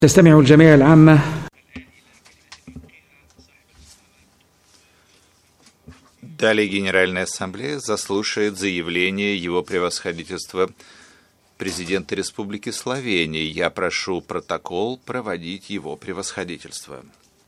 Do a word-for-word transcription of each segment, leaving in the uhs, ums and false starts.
تستمع الجمعية العامة. Далее Генеральная Ассамблея заслушает заявление Его Превосходительства Президента Республики Словения. Я прошу протокол проводить Его Превосходительство.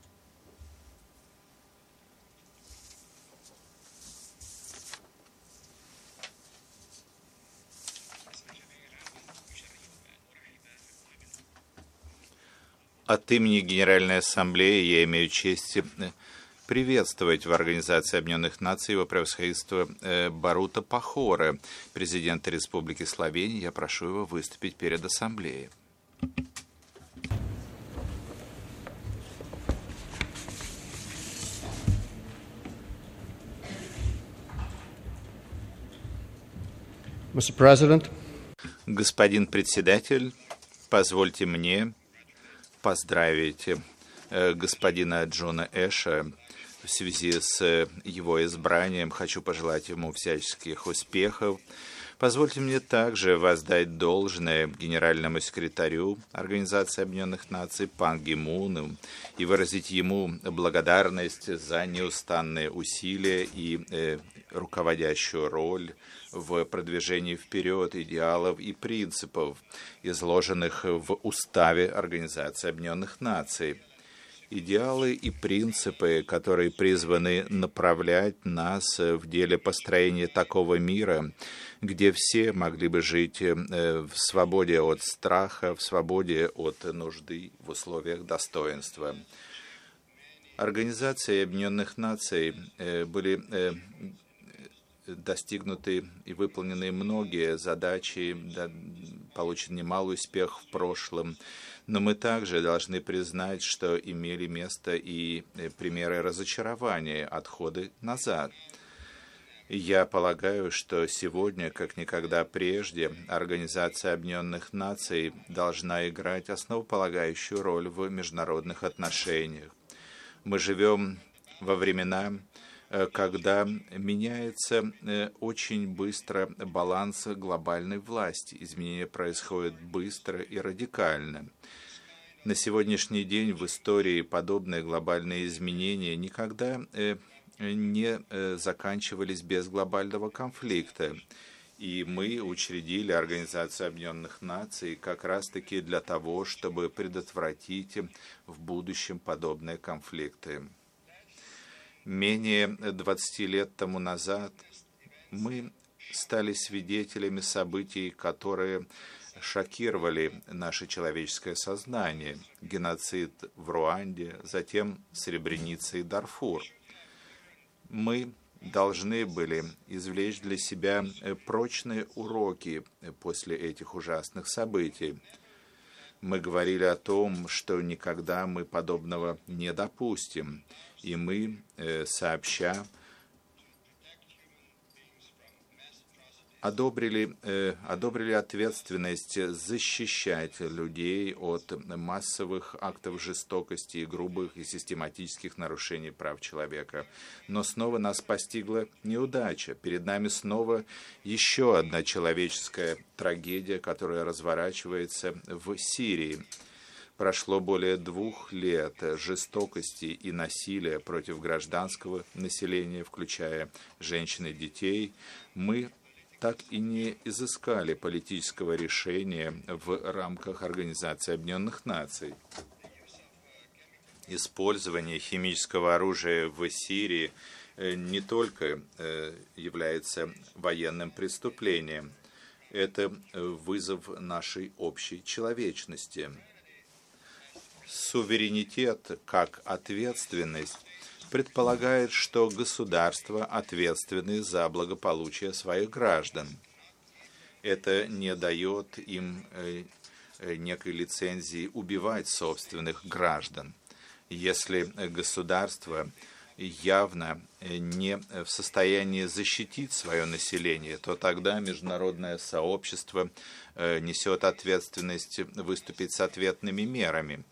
От имени Генеральной Ассамблеи я имею честь приветствовать в Организации Объединенных Наций Его Превосходительство Борута Пахора, президента Республики Словения. Я прошу его выступить перед Ассамблеей. Mister President. Господин председатель, позвольте мне поздравить господина Джона Эша в связи с его избранием. Хочу пожелать ему всяческих успехов. Позвольте мне также воздать должное генеральному секретарю Организации Объединенных Наций Пан Ги Муну и выразить ему благодарность за неустанные усилия и э, руководящую роль в продвижении вперед идеалов и принципов, изложенных в Уставе Организации Объединенных Наций. Идеалы и принципы, которые призваны направлять нас в деле построения такого мира, где все могли бы жить в свободе от страха, в свободе от нужды, в условиях достоинства. Организации Объединенных Наций были достигнуты и выполнены многие задачи, получен немалый успех в прошлом. Но мы также должны признать, что имели место и примеры разочарования, отходы назад. Я полагаю, что сегодня, как никогда прежде, Организация Объединенных Наций должна играть основополагающую роль в международных отношениях. Мы живем во времена, когда меняется очень быстро баланс глобальной власти. Изменения происходят быстро и радикально. На сегодняшний день в истории подобные глобальные изменения никогда не заканчивались без глобального конфликта. И мы учредили Организацию Объединенных Наций как раз-таки для того, чтобы предотвратить в будущем подобные конфликты. Менее двадцати лет тому назад мы стали свидетелями событий, которые шокировали наше человеческое сознание. Геноцид в Руанде, затем Сребреница и Дарфур. Мы должны были извлечь для себя прочные уроки после этих ужасных событий. Мы говорили о том, что никогда мы подобного не допустим. И мы, э, сообща, одобрили, э, одобрили ответственность защищать людей от массовых актов жестокости и грубых и систематических нарушений прав человека. Но снова нас постигла неудача. Перед нами снова еще одна человеческая трагедия, которая разворачивается в Сирии. Прошло более двух лет жестокости и насилия против гражданского населения, включая женщин и детей. Мы так и не изыскали политического решения в рамках Организации Объединенных Наций. Использование химического оружия в Сирии не только является военным преступлением, это вызов нашей общей человечности. Суверенитет как ответственность предполагает, что государства ответственны за благополучие своих граждан. Это не дает им некой лицензии убивать собственных граждан. Если государство явно не в состоянии защитить свое население, то тогда международное сообщество несет ответственность выступить с ответными мерами.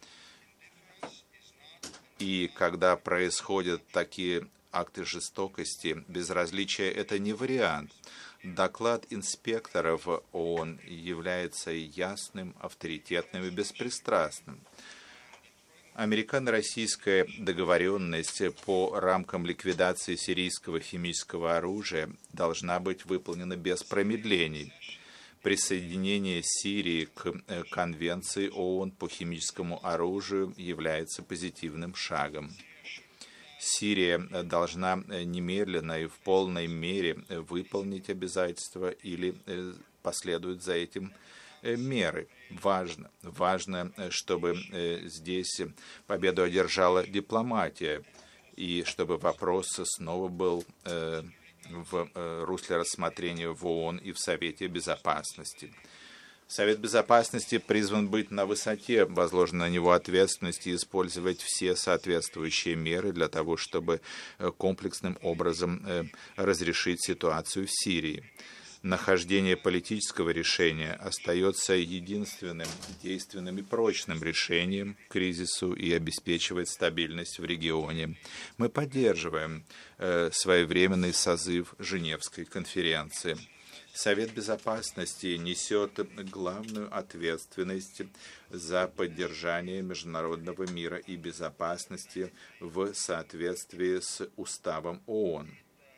И когда происходят такие акты жестокости, безразличие – это не вариант. Доклад инспекторов ООН является ясным, авторитетным и беспристрастным. Американо-российская договоренность по рамкам ликвидации сирийского химического оружия должна быть выполнена без промедлений. Присоединение Сирии к Конвенции ООН по химическому оружию является позитивным шагом. Сирия должна немедленно и в полной мере выполнить обязательства или последуют за этим меры. Важно, важно, чтобы здесь победу одержала дипломатия, и чтобы вопрос снова был в русле рассмотрения в ООН и в Совете Безопасности. Совет Безопасности призван быть на высоте возложенной на него ответственности и использовать все соответствующие меры для того, чтобы комплексным образом разрешить ситуацию в Сирии. Нахождение политического решения остается единственным действенным и прочным решением к кризису и обеспечивает стабильность в регионе. Мы поддерживаем э, своевременный созыв Женевской конференции. Совет Безопасности несет главную ответственность за поддержание международного мира и безопасности в соответствии с Уставом ООН.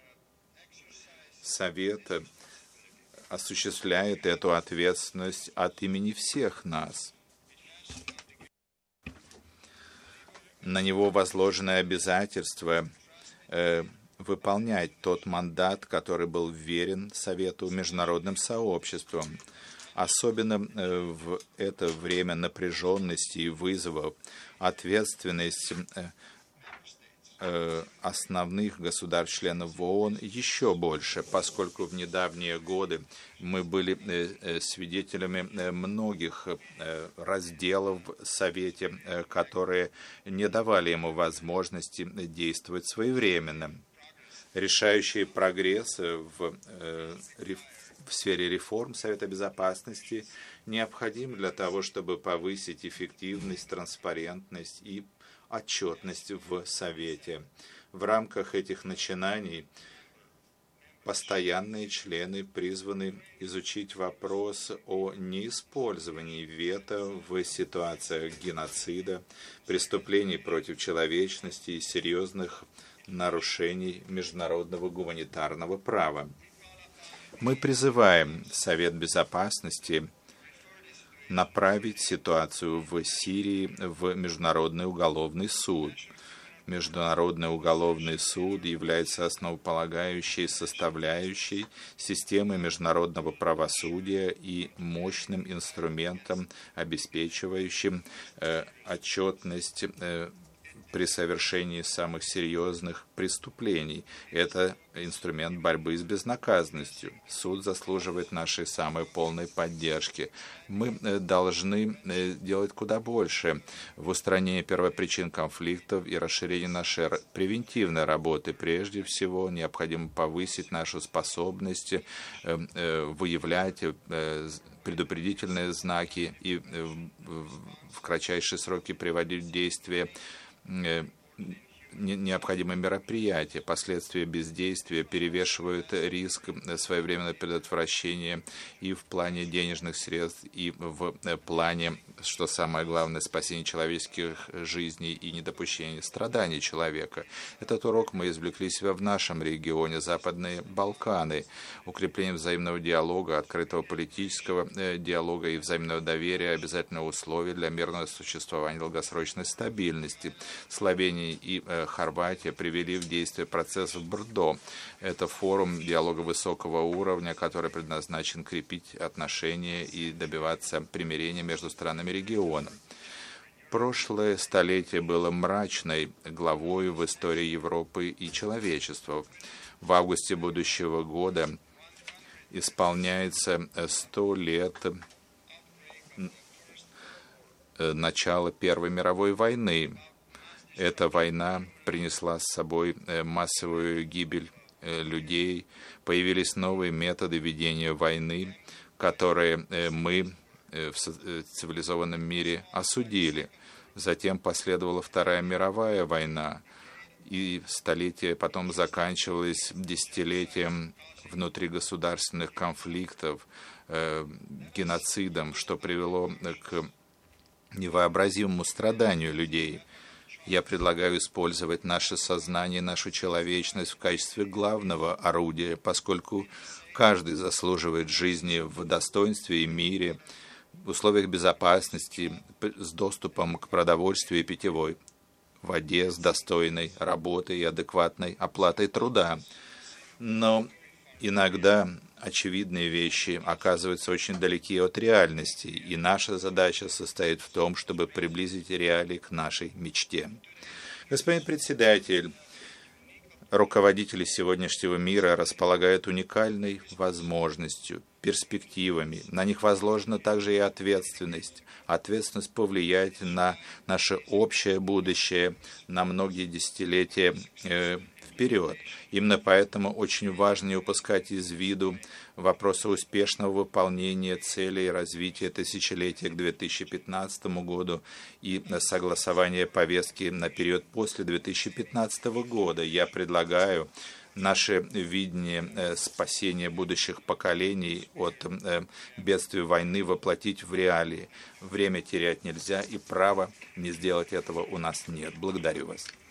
Совет осуществляет эту ответственность от имени всех нас. На него возложено обязательство э, выполнять тот мандат, который был вверен Совету международным сообществом. Особенно э, в это время напряженности и вызовов ответственность э, основных государств-членов ООН еще больше, поскольку в недавние годы мы были свидетелями многих разделов в Совете, которые не давали ему возможности действовать своевременно. Решающий прогресс в, в сфере реформ Совета Безопасности необходим для того, чтобы повысить эффективность, транспарентность и отчетность в Совете. В рамках этих начинаний постоянные члены призваны изучить вопрос о неиспользовании вето в ситуациях геноцида, преступлений против человечности и серьезных нарушений международного гуманитарного права. Мы призываем Совет Безопасности направить ситуацию в Сирии в Международный уголовный суд. Международный уголовный суд является основополагающей составляющей системы международного правосудия и мощным инструментом, обеспечивающим э, отчетность э, при совершении самых серьезных преступлений. Это инструмент борьбы с безнаказанностью. Суд заслуживает нашей самой полной поддержки. Мы должны делать куда больше в устранении первопричин конфликтов и расширении нашей превентивной работы. Прежде всего, необходимо повысить нашу способность выявлять предупредительные знаки и в кратчайшие сроки приводить в действие необходимые мероприятия. Последствия бездействия перевешивают риск своевременного предотвращения и в плане денежных средств, и в плане, что самое главное, спасения человеческих жизней и недопущения страданий человека. Этот урок мы извлекли себя в нашем регионе, Западные Балканы. Укрепление взаимного диалога, открытого политического диалога и взаимного доверия — обязательное условие для мирного существования и долгосрочной стабильности. Словения и Хорватия привели в действие процесс в Брдо. Это форум диалога высокого уровня, который предназначен крепить отношения и добиваться примирения между странами региона. Прошлое столетие было мрачной главой в истории Европы и человечества. В августе будущего года исполняется сто лет начала Первой мировой войны. Эта война принесла с собой массовую гибель людей, появились новые методы ведения войны, которые мы в цивилизованном мире осудили. Затем последовала Вторая мировая война, и столетие потом заканчивалось десятилетием внутригосударственных конфликтов, э, геноцидом, что привело к невообразимому страданию людей. Я предлагаю использовать наше сознание, нашу человечность в качестве главного орудия, поскольку каждый заслуживает жизни в достоинстве и мире, в условиях безопасности, с доступом к продовольствию и питьевой воде, с достойной работой и адекватной оплатой труда. Но иногда очевидные вещи оказываются очень далеки от реальности, и наша задача состоит в том, чтобы приблизить реалии к нашей мечте. Господин председатель, руководители сегодняшнего мира располагают уникальной возможностью, перспективами. На них возложена также и ответственность. Ответственность повлиять на наше общее будущее на многие десятилетия э, вперед. Именно поэтому очень важно не упускать из виду вопросы успешного выполнения целей развития тысячелетия к две тысячи пятнадцатому году и согласования повестки на период после две тысячи пятнадцатого года. Я предлагаю наше видение э, спасения будущих поколений от э, бедствия войны воплотить в реалии. Время терять нельзя, и права не сделать этого у нас нет. Благодарю вас.